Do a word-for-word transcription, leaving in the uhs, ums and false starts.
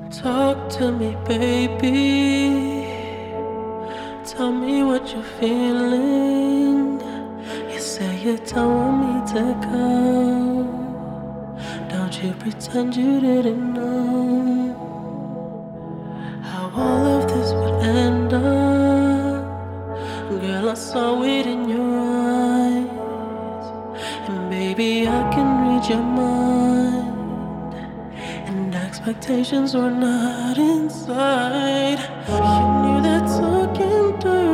Talk to me, baby. Tell me what you're feeling. You say you don't want me to go. Don't you pretend you didn't know how all of this would end up. Girl, I saw it in your eyes. And baby, I can read your mind. And expectations were not inside. You knew that talking dirty